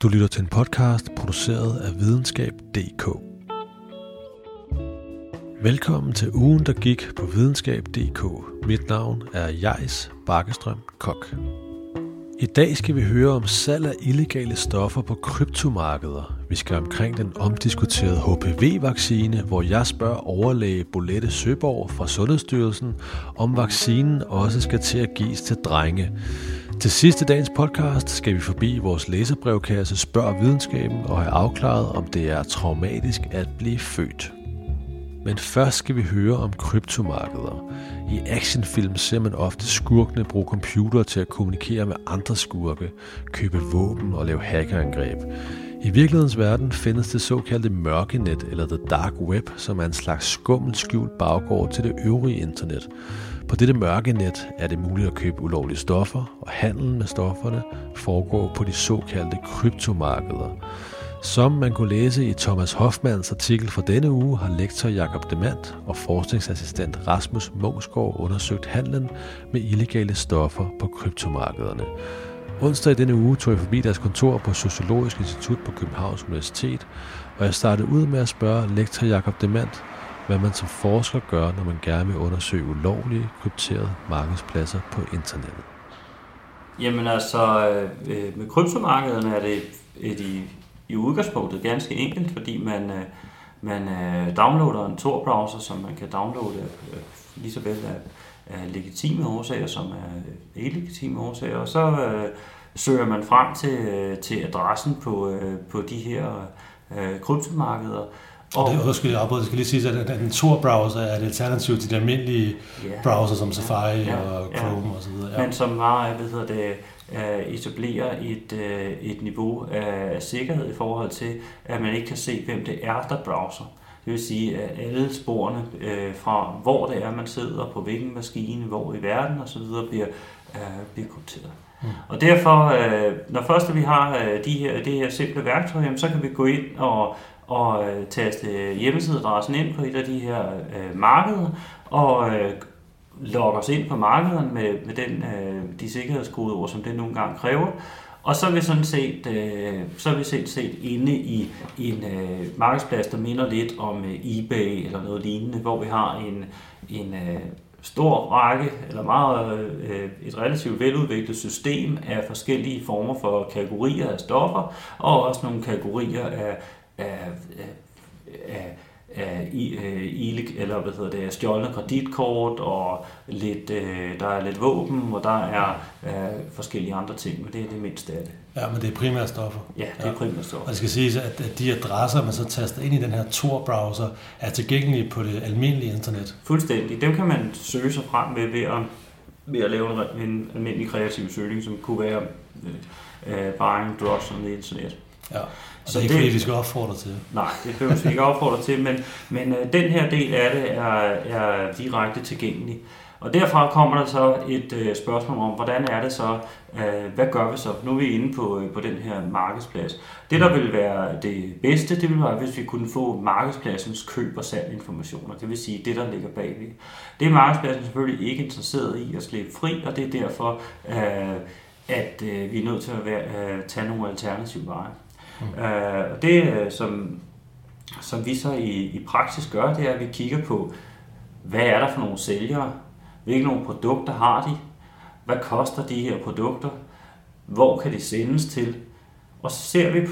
Du lytter til en podcast produceret af Videnskab.dk. Velkommen til ugen, der gik på Videnskab.dk. Mit navn er Jais Bakkestrøm Kok. I dag skal vi høre om salg af illegale stoffer på kryptomarkeder. Vi skal omkring den omdiskuterede HPV-vaccine, hvor jeg spørger overlæge Bolette Søborg fra Sundhedsstyrelsen, om vaccinen også skal til at gives til drenge. Til sidst i dagens podcast skal vi forbi vores læserbrevkasse Spørg Videnskaben og have afklaret, om det er traumatisk at blive født. Men først skal vi høre om kryptomarkeder. I actionfilm ser man ofte skurkene bruge computere til at kommunikere med andre skurke, købe våben og lave hackerangreb. I virkelighedens verden findes det såkaldte mørkenet eller the dark web, som er en slags skummel skjult baggård til det øvrige internet. På dette mørkenet er det muligt at købe ulovlige stoffer, og handlen med stofferne foregår på de såkaldte kryptomarkeder. Som man kunne læse i Thomas Hoffmanns artikel fra denne uge, har lektor Jakob Demant og forskningsassistent Rasmus Munksgaard undersøgt handlen med illegale stoffer på kryptomarkederne. Onsdag i denne uge tog jeg forbi deres kontor på Sociologisk Institut på Københavns Universitet, og jeg startede ud med at spørge lektor Jakob Demant, hvad man som forsker gør, når man gerne vil undersøge ulovlige krypterede markedspladser på internettet. Jamen altså, med kryptomarkederne er det i udgangspunktet ganske enkelt, fordi man downloader en Tor-browser, som man kan downloade lige så vel af legitime årsager som af illegitime årsager, og så søger man frem til adressen på de her kryptomarkeder. Og skal lige sige, at en Tor-browser er et alternativ til de almindelige browser som Safari og Chrome og så videre. Men som var, etablerer et niveau af sikkerhed i forhold til, at man ikke kan se, hvem det er, der browser. Det vil sige, at alle sporene fra, hvor det er, man sidder, på hvilken maskine, hvor i verden osv. bliver krypteret. Og derfor, når først vi har det her simple værktøj, så kan vi gå ind og taste hjemmesideadressen ind på et af de her markeder, og logge os ind på markederne med de sikkerhedskodeord, som det nogle gange kræver. Og så er vi sådan set inde i en markedsplads, der minder lidt om eBay eller noget lignende, hvor vi har en stor række, eller et relativt veludviklet system af forskellige former for kategorier af stoffer, og også nogle kategorier af stjålne kreditkort, og der er lidt våben, og der er forskellige andre ting, men det er det mindste af det. Ja, men det er primære stoffer. Ja, det er primære stoffer. Og det skal siges, at de adresser, man så taster ind i den her Tor-browser, er tilgængelige på det almindelige internet. Fuldstændig. Dem kan man søge sig frem ved at lave en almindelig kreativ søgning, som kunne være buying drugs on the internet. Ja. Så det er ikke fordi, vi skal opfordre til. Nej, det behøver vi ikke opfordre til, men den her del af det er direkte tilgængelig. Og derfra kommer der så et spørgsmål om, hvordan er det så, hvad gør vi så? Nu er vi inde på den her markedsplads. Det, der vil være det bedste, det vil være, hvis vi kunne få markedspladsens køb- og salginformationer. Det vil sige det, der ligger bagved. Det er markedspladsen selvfølgelig ikke interesseret i at slippe fri, og det er derfor, at vi er nødt til at tage nogle alternative veje. Og det, som vi så i praksis gør, det er, at vi kigger på, hvad er der for nogle sælgere, hvilke nogle produkter har de, hvad koster de her produkter, hvor kan de sendes til, og så ser vi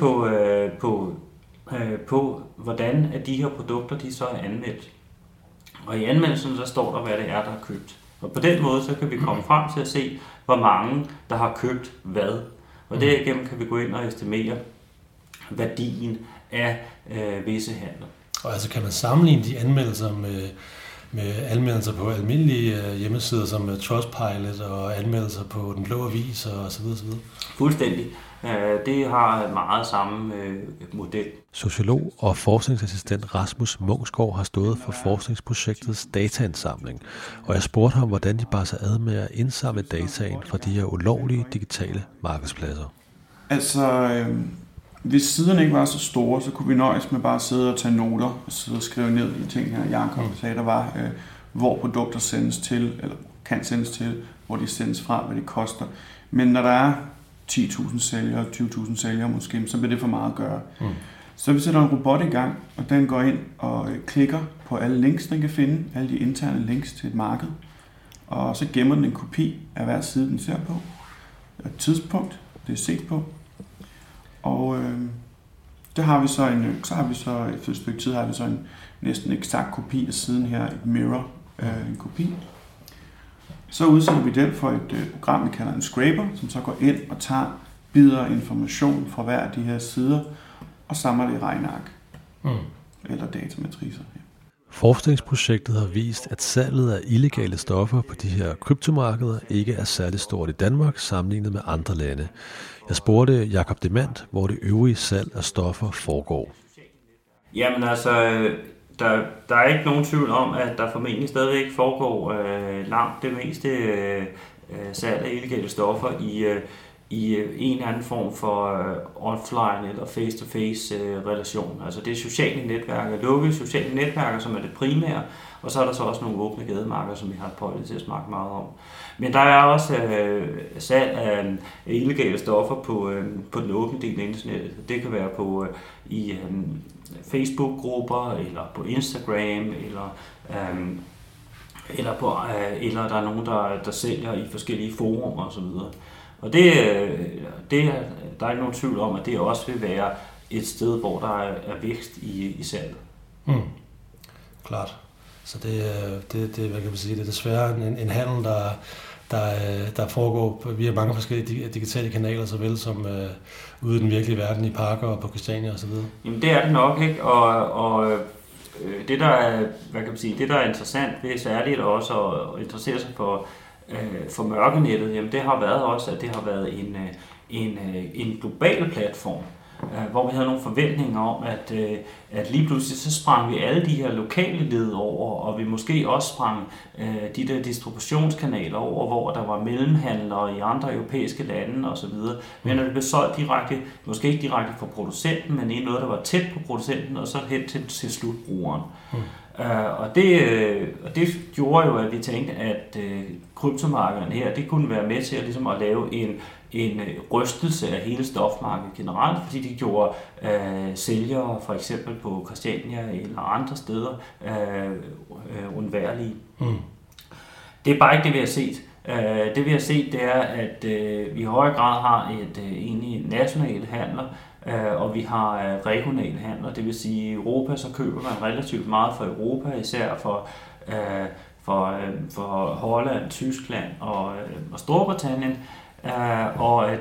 på hvordan at de her produkter de så er anmeldt. Og i anmeldelsen så står der, hvad det er, der er købt. Og på den måde så kan vi komme frem til at se, hvor mange der har købt hvad. Og derigennem kan vi gå ind og estimere værdien af visse handler. Og altså kan man sammenligne de anmeldelser med anmeldelser på almindelige hjemmesider som Trustpilot og anmeldelser på Den Blå Avis og så videre, så videre? Fuldstændig. Det har meget samme model. Sociolog og forskningsassistent Rasmus Munksgaard har stået for forskningsprojektets dataindsamling, og jeg spurgte ham, hvordan de bar sig ad med at indsamle dataen fra de her ulovlige digitale markedspladser. Altså, hvis siderne ikke var så store, så kunne vi nøjes med bare at sidde og tage noter og sidde og skrive ned de ting her. Jakob sagde, der var, hvor produkter sendes til, eller kan sendes til, hvor de sendes fra, hvad de koster. Men når der er 10.000 sælgere, 20.000 sælgere måske, så bliver det for meget at gøre. Så vi sætter en robot i gang, og den går ind og klikker på alle links, den kan finde, alle de interne links til et marked, og så gemmer den en kopi af hver side, den ser på, et tidspunkt, det er set på, og efter et stykke tid har vi så en næsten eksakt kopi af siden her, et mirror, en kopi. Så udsætter vi den for et program, vi kalder en scraper, som så går ind og tager bidder af information fra hver af de her sider, og samler det i regneark eller datamatricer. Ja. Forskningsprojektet har vist, at salget af illegale stoffer på de her kryptomarkeder ikke er særlig stort i Danmark sammenlignet med andre lande. Jeg spurgte Jakob Demant, hvor det øvrige salg af stoffer foregår. Jamen altså, der er ikke nogen tvivl om, at der formentlig stadigvæk foregår langt det meste salg af illegale stoffer i en eller anden form for offline eller face-to-face relation. Altså det er sociale netværker, lukkede sociale netværker, som er det primære, og så er der så også nogle åbne gademarker, som vi har prøvet til at snakke meget om. Men der er også salg af illegale stoffer på den åbne del af internettet. Det kan være i Facebook-grupper, eller på Instagram, eller der er nogen, der sælger i forskellige forumer osv. Og der er ikke nogen tvivl om, at det også vil være et sted, hvor der er vækst i salget. Klart. Så det hvad kan man sige, det er desværre en handel, der foregår via mange forskellige digitale kanaler, såvel som ude i den virkelige verden i parker og på Christiania osv. Jamen det er det nok, ikke? Og det der er, hvad kan man sige, det der er interessant ved særligt også at interessere sig for mørkenettet, jamen det har været også, at det har været en global platform, hvor vi havde nogle forventninger om, at lige pludselig så sprang vi alle de her lokale led over, og vi måske også sprang de der distributionskanaler over, hvor der var mellemhandlere i andre europæiske lande osv. Men når det blev solgt direkte, måske ikke direkte fra producenten, men i noget, der var tæt på producenten, og så hen til slutbrugeren. Og det gjorde jo, at vi tænkte, at kryptomarkederne her, det kunne være med til at, ligesom at lave en rystelse af hele stofmarkedet generelt, fordi de gjorde sælgere for eksempel på Christiania eller andre steder undværlige. Det er bare ikke det, vi har set. Det vi har set, det er, at vi i højere grad har egentlig nationale handler, og vi har regionale handler. Det vil sige, i Europa så køber man relativt meget fra Europa, især for Holland, Tyskland og Storbritannien, og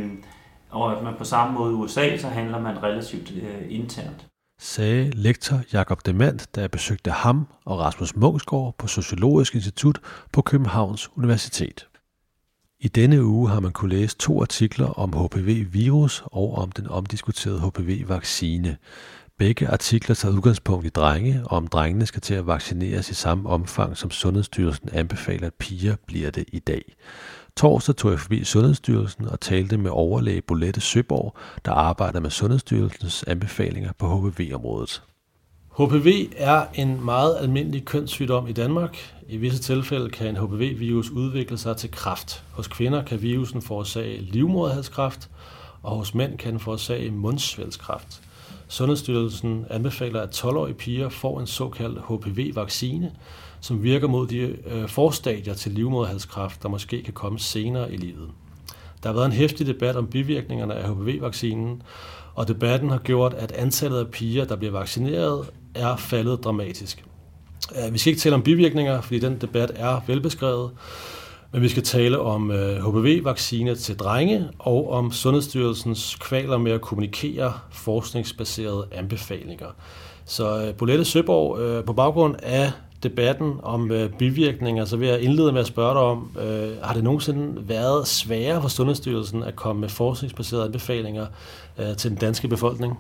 at man på samme måde i USA, så handler man relativt internt. Sagde lektor Jakob Demant, da jeg besøgte ham og Rasmus Munksgaard på Sociologisk Institut på Københavns Universitet. I denne uge har man kunne læse 2 artikler om HPV-virus og om den omdiskuterede HPV-vaccine. Begge artikler tager udgangspunkt i drenge, og om drengene skal til at vaccineres i samme omfang, som Sundhedsstyrelsen anbefaler, at piger bliver det i dag. Torsdag tog jeg forbi Sundhedsstyrelsen og talte med overlæge Bolette Søborg, der arbejder med Sundhedsstyrelsens anbefalinger på HPV-området. HPV er en meget almindelig kønssygdom i Danmark. I visse tilfælde kan en HPV-virus udvikle sig til kræft. Hos kvinder kan virusen forårsage livmoderhalskræft, og hos mænd kan den forårsage mundsvælgskræft. Sundhedsstyrelsen anbefaler, at 12-årige piger får en såkaldt HPV-vaccine, som virker mod de forstadier til livmoderhalskræft, der måske kan komme senere i livet. Der har været en heftig debat om bivirkningerne af HPV-vaccinen, og debatten har gjort, at antallet af piger, der bliver vaccineret, er faldet dramatisk. Vi skal ikke tale om bivirkninger, fordi den debat er velbeskrevet, men vi skal tale om HPV-vaccine til drenge og om Sundhedsstyrelsens kvaler med at kommunikere forskningsbaserede anbefalinger. Så Bolette Søborg, på baggrund af debatten om bivirkninger, så vil jeg indlede med at spørge dig om, har det nogensinde været sværere for Sundhedsstyrelsen at komme med forskningsbaserede anbefalinger til den danske befolkning?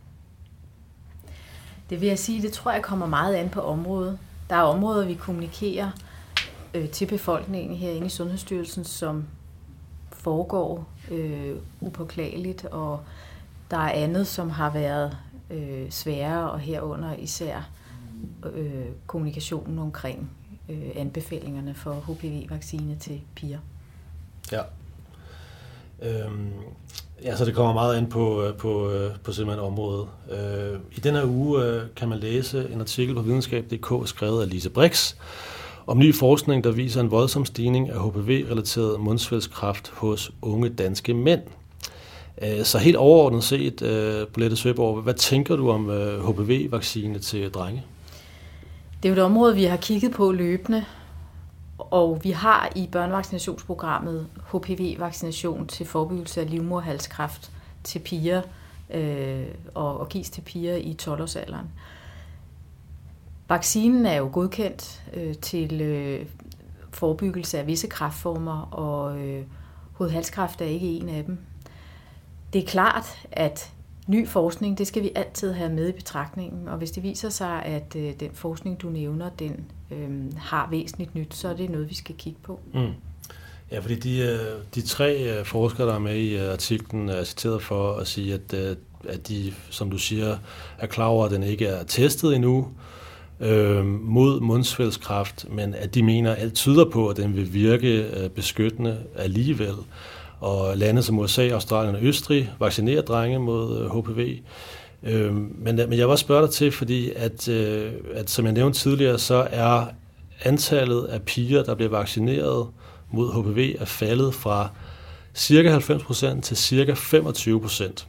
Det vil jeg sige, det tror jeg kommer meget an på området. Der er områder, vi kommunikerer til befolkningen herinde i Sundhedsstyrelsen, som foregår upåklageligt, og der er andet, som har været sværere, og herunder især kommunikationen omkring anbefalingerne for HPV-vaccine til piger. Ja. Ja, så det kommer meget an på simpelthen området. I denne uge kan man læse en artikel på videnskab.dk skrevet af Lise Brix om ny forskning, der viser en voldsom stigning af HPV-relateret mundsvælgskræft hos unge danske mænd. Så helt overordnet set, Bolette Søborg, hvad tænker du om HPV-vaccine til drenge? Det er jo et område, vi har kigget på løbende, og vi har i børnevaccinationsprogrammet HPV-vaccination til forebyggelse af livmoderhalskræft til piger og gives til piger i 12-årsalderen. Vaccinen er jo godkendt til forebyggelse af visse kræftformer, og hovedhalskræft er ikke en af dem. Det er klart, at ny forskning, det skal vi altid have med i betragtningen, og hvis det viser sig, at den forskning, du nævner, den har væsentligt nyt, så er det noget, vi skal kigge på. Mm. Ja, fordi de 3 forskere, der er med i artiklen, er citeret for at sige, at de, som du siger, er klar over, at den ikke er testet endnu mod mundsvælgskræft, men at de mener, at alt tyder på, at den vil virke beskyttende alligevel. Og lande som USA, Australien og Østrig vaccinerer drenge mod HPV. Men jeg vil også spørge dig til, fordi at som jeg nævnte tidligere, så er antallet af piger, der bliver vaccineret mod HPV, er faldet fra ca. 90% til ca. 25%.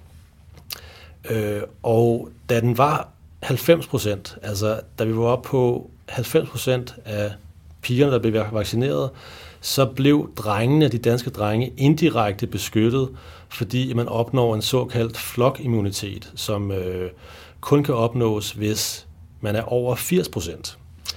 Og da den var 90%, altså da vi var oppe på 90% af pigerne, der blev vaccineret, så blev drengene, de danske drenge, indirekte beskyttet, fordi man opnår en såkaldt flokimmunitet, som kun kan opnås, hvis man er over 80%.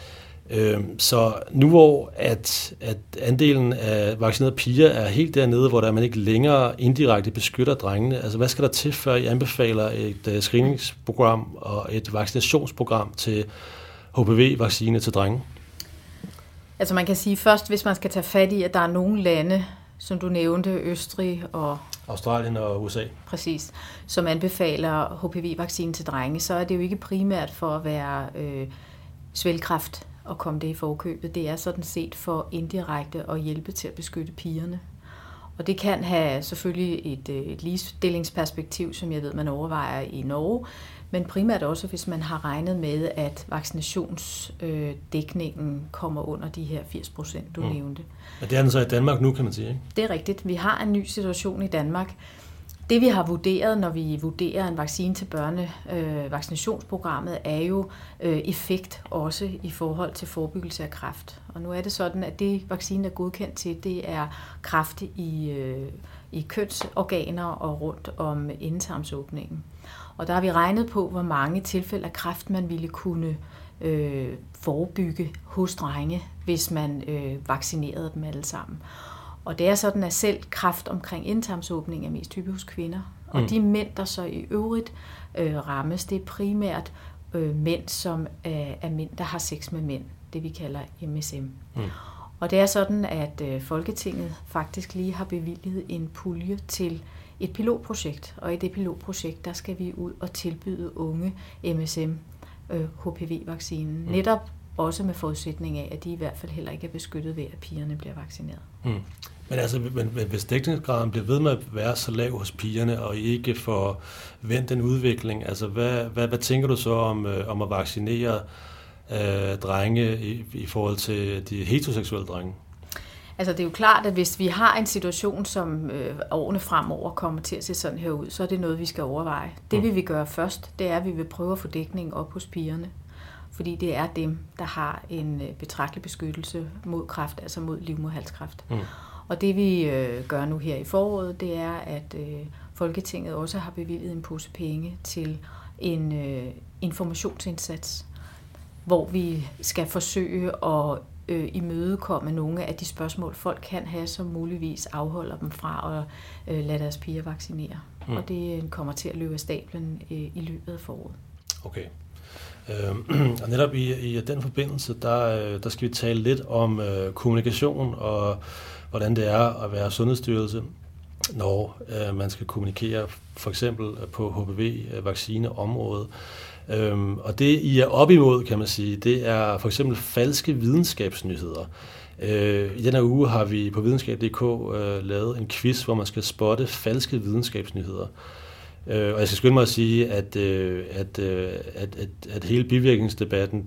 Så nu hvor at andelen af vaccinerede piger er helt dernede, hvor der man ikke længere indirekte beskytter drengene, altså hvad skal der til, før I anbefaler et screeningsprogram og et vaccinationsprogram til HPV-vaccine til drenge? Altså man kan sige først, hvis man skal tage fat i, at der er nogle lande, som du nævnte, Østrig og Australien og USA. Præcis, som anbefaler HPV-vaccine til drenge, så er det jo ikke primært for at være svælgkræft og komme det i forkøbet. Det er sådan set for indirekte at hjælpe til at beskytte pigerne. Og det kan have selvfølgelig et ligestillingsperspektiv, som jeg ved, man overvejer i Norge, men primært også, hvis man har regnet med, at vaccinationsdækningen kommer under de her 80%, du nævnte. Og det er den så i Danmark nu, kan man sige, ikke? Det er rigtigt. Vi har en ny situation i Danmark. Det vi har vurderet, når vi vurderer en vaccine til børnevaccinationsprogrammet, er jo effekt også i forhold til forebyggelse af kræft. Og nu er det sådan, at det vaccinen er godkendt til, det er kræft i kønsorganer og rundt om endetarmsåbningen. Og der har vi regnet på, hvor mange tilfælde af kræft man ville kunne forebygge hos drenge, hvis man vaccinerede dem alle sammen. Og det er sådan, at selv kræft omkring endetarmsåbning er mest hyppig hos kvinder. Og de mænd, der så i øvrigt rammes, det er primært mænd, som er mænd, der har sex med mænd. Det vi kalder MSM. Og det er sådan, at Folketinget faktisk lige har bevilget en pulje til et pilotprojekt. Og i det pilotprojekt, der skal vi ud og tilbyde unge MSM HPV-vaccinen. Netop også med forudsætning af, at de i hvert fald heller ikke er beskyttet ved, at pigerne bliver vaccineret. Men altså, hvis dækningsgraden bliver ved med at være så lav hos pigerne, og ikke får vendt den udvikling, altså hvad tænker du så om at vaccinere drenge i forhold til de heteroseksuelle drenge? Altså det er jo klart, at hvis vi har en situation, som årene fremover kommer til at se sådan her ud, så er det noget, vi skal overveje. Det vi vil gøre først, det er, at vi vil prøve at få dækning op hos pigerne. Fordi det er dem, der har en betragtelig beskyttelse mod kræft, altså mod livmoderhalskræft. Og det vi gør nu her i foråret, det er, at Folketinget også har bevilget en pose penge til en informationsindsats, hvor vi skal forsøge at imødekomme nogle af de spørgsmål, folk kan have, som muligvis afholder dem fra at lade deres piger vaccinere. Og det kommer til at løbe af stablen i løbet af foråret. Okay. Og netop i den forbindelse, der skal vi tale lidt om kommunikation og hvordan det er at være sundhedsstyrelse, når man skal kommunikere for eksempel på HPV-vaccineområdet. Og det I er op imod, kan man sige, det er for eksempel falske videnskabsnyheder. I denne uge har vi på videnskab.dk lavet en quiz, hvor man skal spotte falske videnskabsnyheder. Og jeg skal skynde mig at sige, at hele bivirkningsdebatten,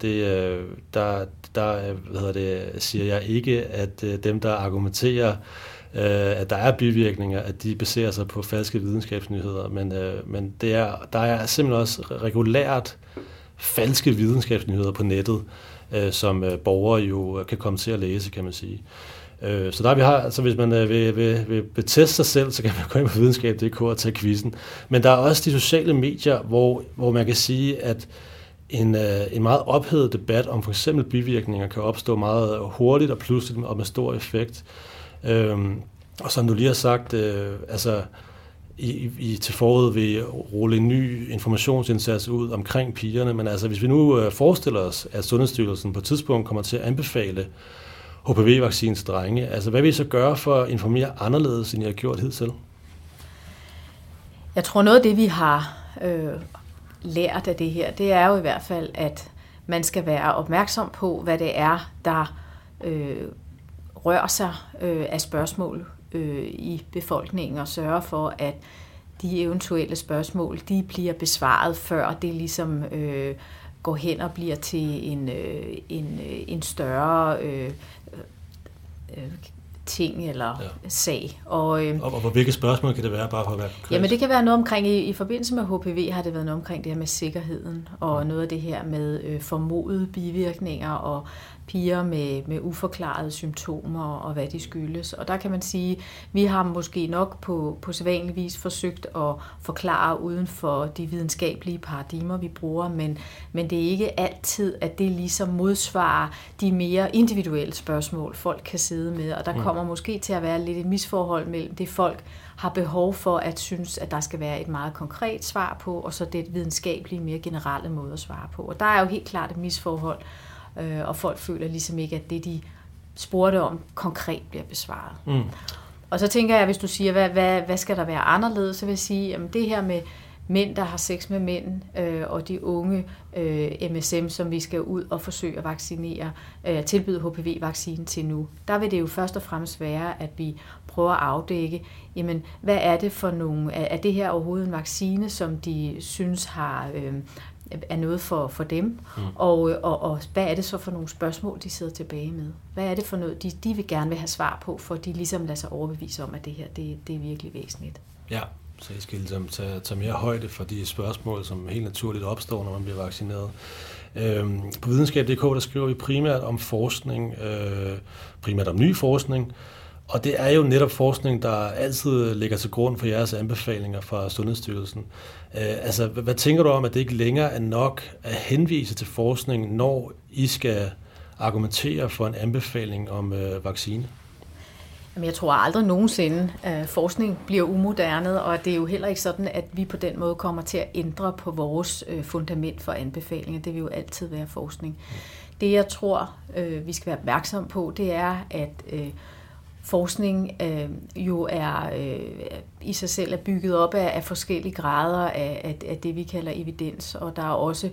siger jeg ikke, at dem, der argumenterer, at der er bivirkninger, at de baserer sig på falske videnskabsnyheder. Men der er simpelthen også regulært falske videnskabsnyheder på nettet, som borgere jo kan komme til at læse, kan man sige. Så der vi har, altså hvis man vil beteste sig selv, så kan man gå ind på videnskab.dk og tage quizzen. Men der er også de sociale medier, hvor man kan sige, at en meget ophedet debat om for eksempel bivirkninger kan opstå meget hurtigt og pludseligt og med stor effekt. Og som du lige har sagt, til foråret vil rulle en ny informationsindsats ud omkring pigerne, men altså hvis vi nu forestiller os, at Sundhedsstyrelsen på et tidspunkt kommer til at anbefale HPV-vaccine til drenge, altså hvad vil I så gøre for at informere anderledes, end I har gjort hidtil? Jeg tror noget af det, vi har lært af det her, det er jo i hvert fald, at man skal være opmærksom på, hvad det er, der rører sig af spørgsmål i befolkningen, og sørge for, at de eventuelle spørgsmål, de bliver besvaret, før det ligesom går hen og bliver til en større ting eller sag. Og hvilke spørgsmål kan det være, bare for at være konkret? Jamen det kan være noget omkring, i forbindelse med HPV har det været noget omkring det her med sikkerheden, og noget af det her med formodede bivirkninger, og piger med uforklarede symptomer, og hvad de skyldes. Og der kan man sige, vi har måske nok på sædvanlig vis forsøgt at forklare uden for de videnskabelige paradigmer, vi bruger, men det er ikke altid, at det ligesom modsvarer de mere individuelle spørgsmål, folk kan sidde med, og der kommer måske til at være lidt et misforhold mellem det, folk har behov for at synes, at der skal være et meget konkret svar på, og så det videnskabelige, mere generelle måde at svare på. Og der er jo helt klart et misforhold, og folk føler ligesom ikke, at det, de spurgte om, konkret bliver besvaret. Og så tænker jeg, hvis du siger, hvad skal der være anderledes, så vil jeg sige, at det her med mænd, der har sex med mænd, og de unge MSM, som vi skal ud og forsøge at vaccinere, tilbyde HPV-vaccinen til nu, der vil det jo først og fremmest være, at vi prøver at afdække, jamen, hvad er det for nogle, er det her overhovedet en vaccine, som de synes har er noget for dem, og hvad er det så for nogle spørgsmål, de sidder tilbage med? Hvad er det for noget, de vil gerne vil have svar på, for de ligesom lader sig overbevise om, at det her, det er virkelig væsentligt. Ja, så I skal ligesom tage mere højde for de spørgsmål, som helt naturligt opstår, når man bliver vaccineret. På videnskab.dk, der skriver vi primært om forskning, primært om ny forskning, og det er jo netop forskning, der altid ligger til grund for jeres anbefalinger fra Sundhedsstyrelsen. Altså, hvad tænker du om, at det ikke længere er nok at henvise til forskning, når I skal argumentere for en anbefaling om vaccine? Jeg tror aldrig nogensinde, at forskning bliver umoderne, og det er jo heller ikke sådan, at vi på den måde kommer til at ændre på vores fundament for anbefalinger. Det vil jo altid være forskning. Det, jeg tror, vi skal være opmærksom på, det er, at forskning jo er i sig selv er bygget op af forskellige grader af det, vi kalder evidens, og der er også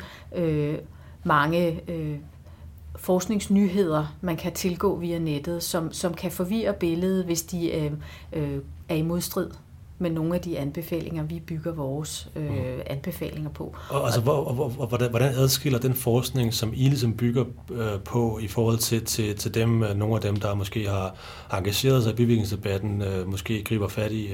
mange forskningsnyheder, man kan tilgå via nettet, som kan forvirre billedet, hvis de er i modstrid med nogle af de anbefalinger, vi bygger vores anbefalinger på. Og altså, hvordan adskiller den forskning, som I ligesom bygger på i forhold til dem, nogle af dem, der måske har engageret sig i bivirkningsdebatten, måske griber fat i?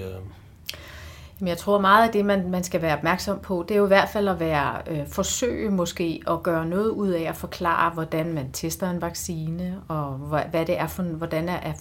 Jeg tror meget af det, man skal være opmærksom på, det er jo i hvert fald at forsøge måske at gøre noget ud af at forklare, hvordan man tester en vaccine, og hvad det er for, hvordan er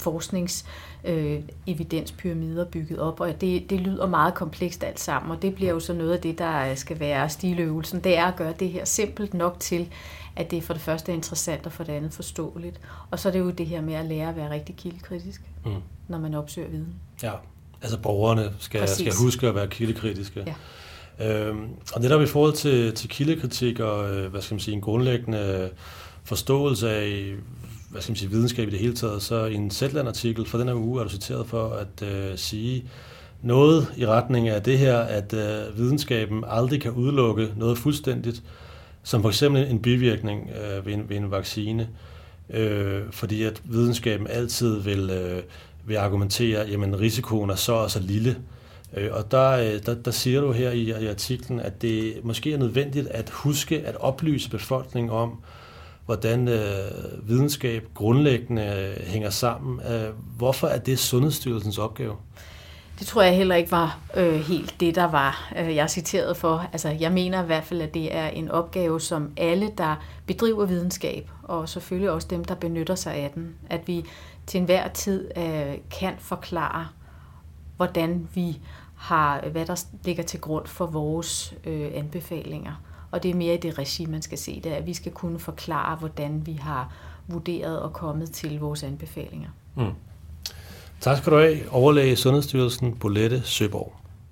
forskningsevidenspyramider bygget op. Og det lyder meget komplekst alt sammen, og det bliver jo så noget af det, der skal være stiløvelsen. Det er at gøre det her simpelt nok til, at det for det første er interessant og for det andet forståeligt. Og så er det jo det her med at lære at være rigtig kildekritisk, når man opsøger viden. Ja. Altså borgerne skal huske at være kildekritiske. Ja. Og netop i forhold til kildekritik og hvad skal man sige, en grundlæggende forståelse af hvad skal man sige, videnskab i det hele taget, så i en Zetland-artikel fra den her uge er du citeret for at sige noget i retning af det her, at videnskaben aldrig kan udelukke noget fuldstændigt, som for eksempel en bivirkning ved en vaccine. fordi at videnskaben altid vil argumentere, jamen risikoen er så og så lille. Og der siger du her i artiklen, at det måske er nødvendigt at huske at oplyse befolkningen om, hvordan videnskab grundlæggende hænger sammen. Hvorfor er det Sundhedsstyrelsens opgave? Det tror jeg heller ikke var helt det, der var jeg citeret for. Altså, jeg mener i hvert fald, at det er en opgave, som alle, der bedriver videnskab, og selvfølgelig også dem, der benytter sig af den, at vi til enhver tid kan forklare, hvordan vi har, hvad der ligger til grund for vores anbefalinger. Og det er mere i det regi, man skal se det, at vi skal kunne forklare, hvordan vi har vurderet og kommet til vores anbefalinger. Mm. Tak skal du have, overlæge i Sundhedsstyrelsen, Bolette Søborg.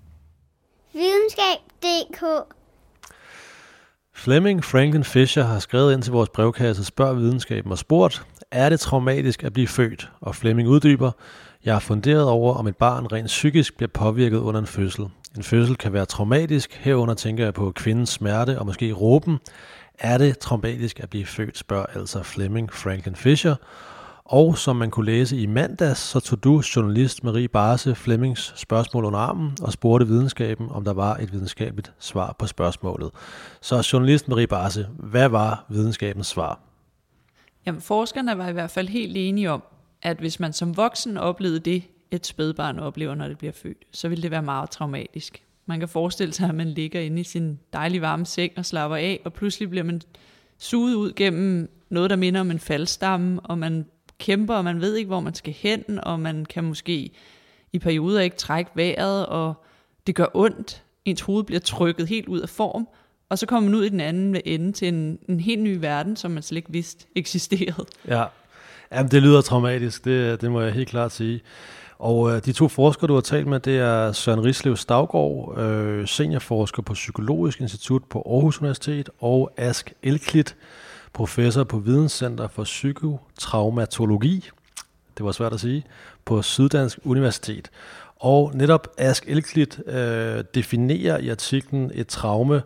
Videnskab.dk. Flemming Franklin Fisher har skrevet ind til vores brevkasse Spørg Videnskaben og spurgt, er det traumatisk at blive født? Og Flemming uddyber, jeg har funderet over, om et barn rent psykisk bliver påvirket under en fødsel. En fødsel kan være traumatisk, herunder tænker jeg på kvindens smerte og måske råben. Er det traumatisk at blive født, spørger altså Flemming Franklin Fisher. Og som man kunne læse i mandags, så tog du, journalist Marie Barse, Flemmings spørgsmål under armen og spurgte videnskaben, om der var et videnskabeligt svar på spørgsmålet. Så journalist Marie Barse, hvad var videnskabens svar? Jamen, forskerne var i hvert fald helt enige om, at hvis man som voksen oplevede det, et spædbarn oplever, når det bliver født, så ville det være meget traumatisk. Man kan forestille sig, at man ligger inde i sin dejlige varme seng og slapper af, og pludselig bliver man suget ud gennem noget, der minder om en faldstamme, og man kæmper, og man ved ikke, hvor man skal hen, og man kan måske i perioder ikke trække vejret, og det gør ondt. Ens hoved bliver trykket helt ud af form, og så kommer man ud i den anden ende til en helt ny verden, som man slet ikke vidste eksisterede. Ja, jamen, det lyder traumatisk, det må jeg helt klart sige. Og de to forskere, du har talt med, det er Søren Rislev Staugaard, seniorforsker på Psykologisk Institut på Aarhus Universitet, og Ask Elklit, professor på Videnscenter for Psykotraumatologi, det var svært at sige, på Syddansk Universitet. Og netop Ask Elklit definerer i artiklen et traume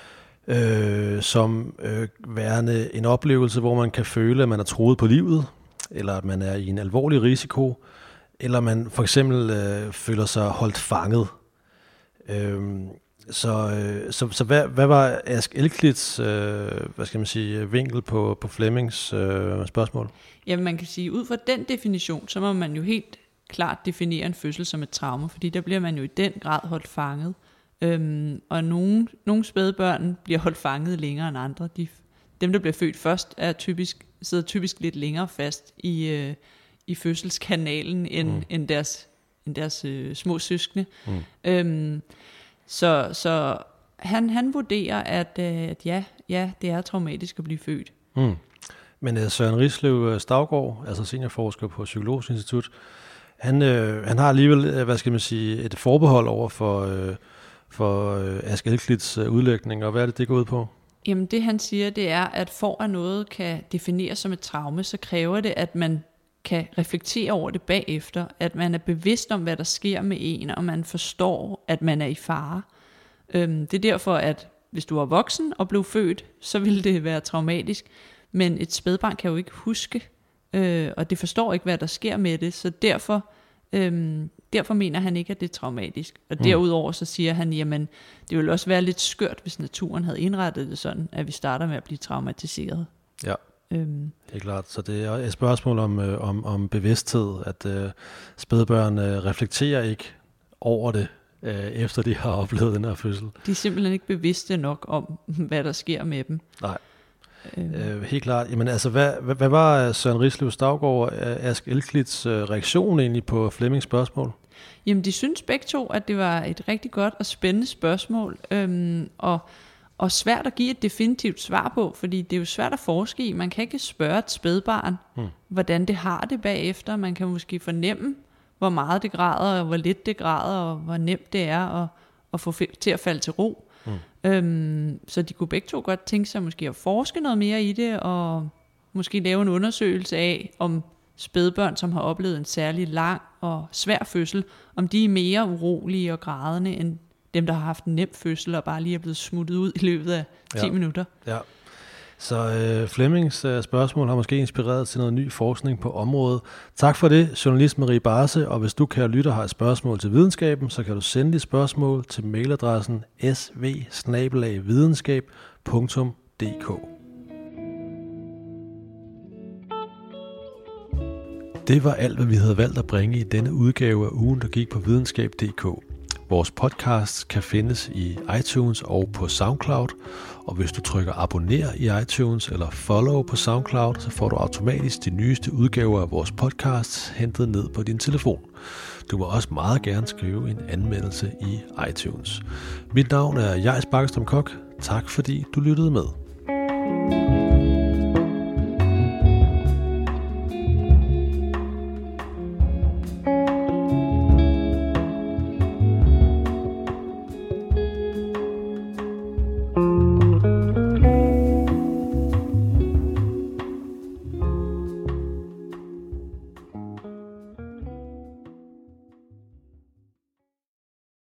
som værende en oplevelse, hvor man kan føle, at man er truet på livet, eller at man er i en alvorlig risiko, eller man for eksempel føler sig holdt fanget. Så hvad var Ask Elklits vinkel på Flemmings spørgsmål? Jamen man kan sige, ud fra den definition, så må man jo helt klart definere en fødsel som et traume, fordi der bliver man jo i den grad holdt fanget. Og nogle spædbørn bliver holdt fanget længere end andre. Dem, der bliver født først, sidder typisk lidt længere fast i fødselskanalen end deres små søskende. Så han vurderer, at ja, det er traumatisk at blive født. Men Søren Rislev Staugaard, altså seniorforsker på Psykologisk Institut, han har alligevel, et forbehold over for Ask Elklits udlægning, og hvad er det går ud på? Jamen det han siger, det er, at for at noget kan defineres som et traume, så kræver det, at man kan reflektere over det bagefter, at man er bevidst om, hvad der sker med en, og man forstår, at man er i fare. Det er derfor, at hvis du er voksen og blev født, så vil det være traumatisk, men et spædbarn kan jo ikke huske, og det forstår ikke, hvad der sker med det, så derfor mener han ikke, at det er traumatisk. Og derudover så siger han, jamen det ville også være lidt skørt, hvis naturen havde indrettet det sådan, at vi starter med at blive traumatiseret. Ja. Det er klart, så det er et spørgsmål om bevidsthed, at spædbørn reflekterer ikke over det, efter de har oplevet den her fødsel. De er simpelthen ikke bevidste nok om, hvad der sker med dem. Nej, helt klart. Jamen altså, hvad var Søren Rislev Staugaard og Ask Elklits reaktion egentlig på Flemmings spørgsmål? Jamen, de synes begge to, at det var et rigtig godt og spændende spørgsmål, og svært at give et definitivt svar på, fordi det er jo svært at forske i. Man kan ikke spørge et spædbarn, hvordan det har det bagefter. Man kan måske fornemme, hvor meget det græder, og hvor lidt det græder, og hvor nemt det er at få til at falde til ro. Så de kunne begge to godt tænke sig måske at forske noget mere i det, og måske lave en undersøgelse af, om spædbørn, som har oplevet en særlig lang og svær fødsel, om de er mere urolige og grædende end dem, der har haft en nem fødsel og bare lige er blevet smuttet ud i løbet af 10 minutter. Ja. Så Flemmings spørgsmål har måske inspireret til noget ny forskning på området. Tak for det, journalist Marie Barse, og hvis du, kære lytter, har et spørgsmål til videnskaben, så kan du sende dit spørgsmål til mailadressen sv@videnskab.dk. Det var alt, hvad vi havde valgt at bringe i denne udgave af ugen, der gik på videnskab.dk. Vores podcast kan findes i iTunes og på SoundCloud, og hvis du trykker abonner i iTunes eller follow på SoundCloud, så får du automatisk de nyeste udgaver af vores podcasts hentet ned på din telefon. Du må også meget gerne skrive en anmeldelse i iTunes. Mit navn er Jais Bakkestrøm Kok. Tak fordi du lyttede med.